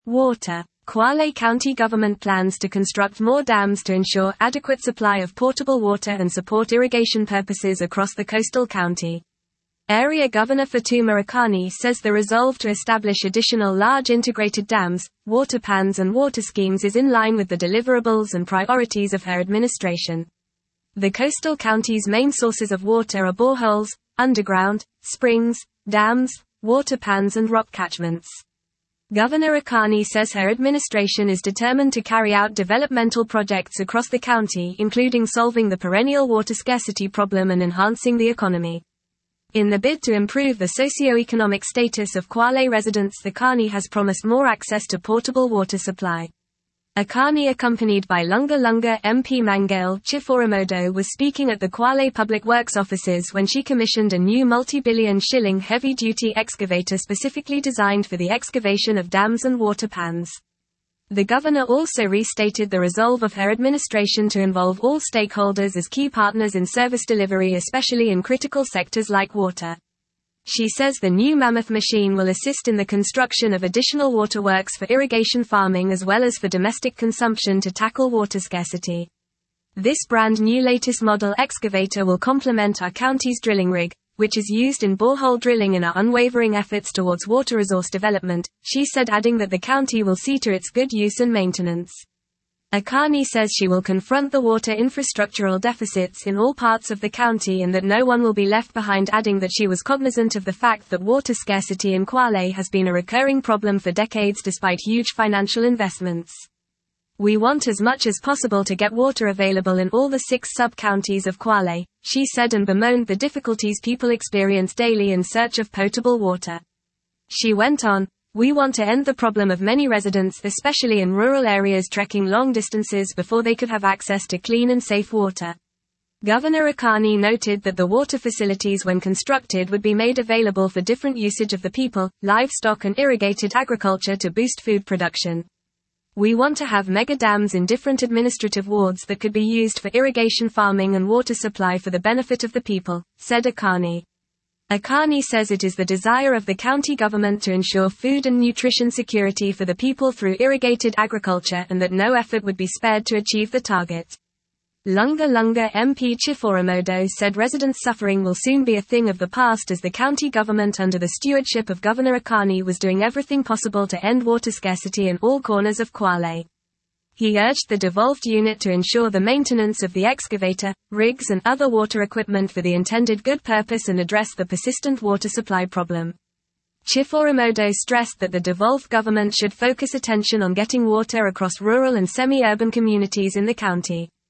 Water. Kwale County government plans to construct more dams to ensure adequate supply of potable water and support irrigation purposes across the coastal county. Area Governor Fatuma Akani says the resolve to establish additional large integrated dams, water pans and water schemes is in line with the deliverables and priorities of her administration. The coastal county's main sources of water are boreholes, underground, springs, dams, water pans and rock catchments. Governor Akani says her administration is determined to carry out developmental projects across the county, including solving the perennial water scarcity problem and enhancing the economy. In the bid to improve the socio-economic status of Kwale residents, Akani has promised more access to portable water supply. Akani, accompanied by Lunga Lunga MP Mangail Chiforomodo, was speaking at the Kwale Public Works offices when she commissioned a new multi-billion shilling heavy-duty excavator specifically designed for the excavation of dams and water pans. The governor also restated the resolve of her administration to involve all stakeholders as key partners in service delivery, especially in critical sectors like water. She says the new mammoth machine will assist in the construction of additional waterworks for irrigation farming as well as for domestic consumption to tackle water scarcity. This brand new latest model excavator will complement our county's drilling rig, which is used in borehole drilling in our unwavering efforts towards water resource development, she said, adding that the county will see to its good use and maintenance. Akani says she will confront the water infrastructural deficits in all parts of the county and that no one will be left behind, adding that she was cognizant of the fact that water scarcity in Kwale has been a recurring problem for decades despite huge financial investments. We want as much as possible to get water available in all the 6 sub-counties of Kwale, she said, and bemoaned the difficulties people experience daily in search of potable water. She went on, "We want to end the problem of many residents, especially in rural areas, trekking long distances before they could have access to clean and safe water." Governor Akani noted that the water facilities, when constructed, would be made available for different usage of the people, livestock and irrigated agriculture to boost food production. "We want to have mega dams in different administrative wards that could be used for irrigation farming and water supply for the benefit of the people," said Akani. Akani says it is the desire of the county government to ensure food and nutrition security for the people through irrigated agriculture and that no effort would be spared to achieve the target. Lunga Lunga MP Chiforomodo said residents' suffering will soon be a thing of the past as the county government under the stewardship of Governor Akani was doing everything possible to end water scarcity in all corners of Kwale. He urged the devolved unit to ensure the maintenance of the excavator, rigs and other water equipment for the intended good purpose and address the persistent water supply problem. Chiforomodo stressed that the devolved government should focus attention on getting water across rural and semi-urban communities in the county.